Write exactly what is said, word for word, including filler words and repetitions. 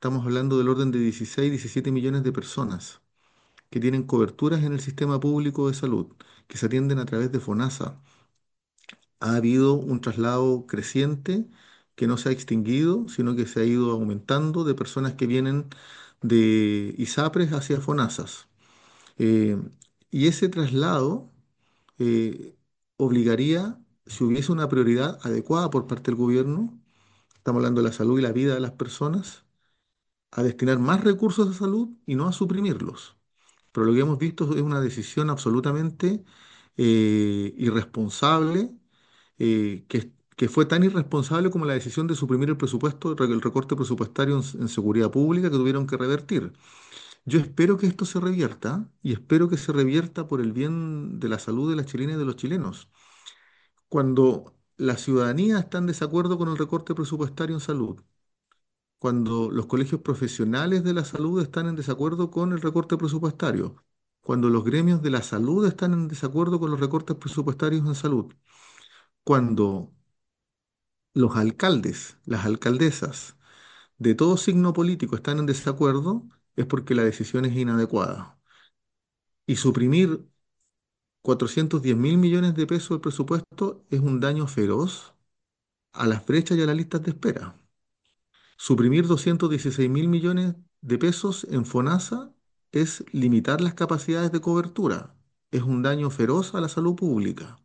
Estamos hablando del orden de dieciséis, diecisiete millones de personas que tienen coberturas en el sistema público de salud, que se atienden a través de FONASA. Ha habido un traslado creciente que no se ha extinguido, sino que se ha ido aumentando de personas que vienen de ISAPRES hacia FONASAS. Eh, y ese traslado eh, obligaría, si hubiese una prioridad adecuada por parte del gobierno, estamos hablando de la salud y la vida de las personas, a destinar más recursos a salud y no a suprimirlos. Pero lo que hemos visto es una decisión absolutamente eh, irresponsable, eh, que, que fue tan irresponsable como la decisión de suprimir el presupuesto, el recorte presupuestario en, en seguridad pública que tuvieron que revertir. Yo espero que esto se revierta y espero que se revierta por el bien de la salud de las chilenas y de los chilenos. Cuando la ciudadanía está en desacuerdo con el recorte presupuestario en salud, cuando los colegios profesionales de la salud están en desacuerdo con el recorte presupuestario, cuando los gremios de la salud están en desacuerdo con los recortes presupuestarios en salud, cuando los alcaldes, las alcaldesas de todo signo político están en desacuerdo, es porque la decisión es inadecuada. Y suprimir cuatrocientos diez mil millones de pesos del presupuesto es un daño feroz a las brechas y a las listas de espera. Suprimir doscientos dieciséis mil millones de pesos en FONASA es limitar las capacidades de cobertura. Es un daño feroz a la salud pública.